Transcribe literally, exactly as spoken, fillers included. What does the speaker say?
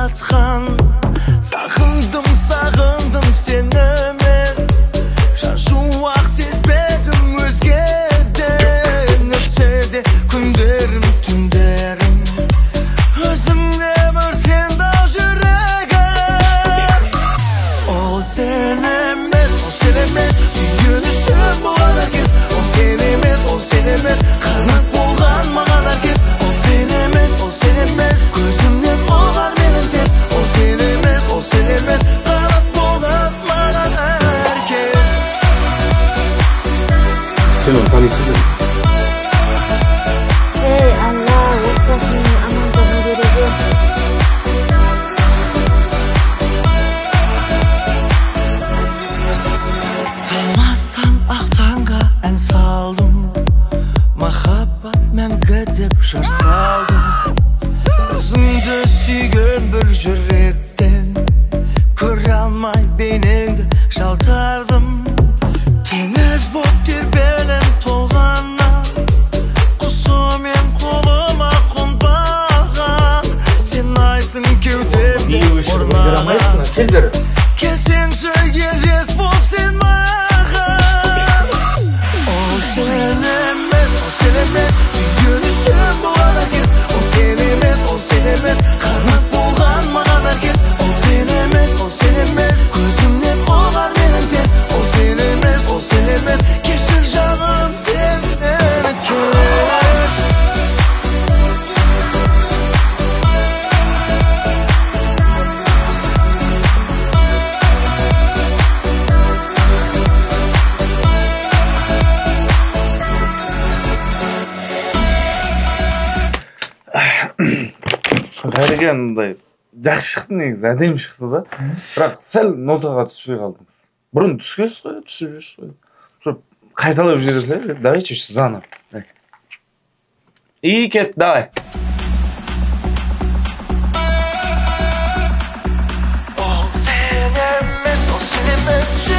жатқан. Сағындым, сағындым сені мен, шашуақ сезбедім өзгеден. Өтсе де күндерім, түндерім, өзіңде өртенді жүрегім. Ол сен емес, ол сен емес, сүйінішім болған әркез. Ол сен емес, ол сен емес, қанат болған маған әркез. Ол сен емес, ол сен емес, көзімнен оғар менің тез. Ол сен емес, ол сен емес, қанат болған маған әркез. Сен оны танисың ба? Ей, Алла, отбасының амандығын беруге. Талмастан ақ таңға ән салдым, махаббат мәңгі деп жыр салдым. Өзіңді сүйген бір жүректен, көре алмай бейнеңді жалтардым. Теңіз боп тербелім толғаннан, құсымен қолыма қонбаған. Сен айсың кеудемде орнаған, келсеңші елес боп сен маған. Ол сен емес, ол сен емес, сүйінішім болған әркез. Ол сен емес, ол сен емес, қанат болған маған әркез. Ол сен емес, ол сен емес, көзімнен оғар менің тез. Ол сен емес, ол сен емес, кешір жаным сен мені кеш. Қайреге мындай жақсы шықты, негізі әдемі шықты да. Бірақ сәл нотаға түспей қалдыңыз. Бұрын түскенсіз ғой, түсіп жүрсіз ғой. Чтоб қайталап жіберсе, давайте заново. И кет, давай. Ол сен емес, ол сен емес,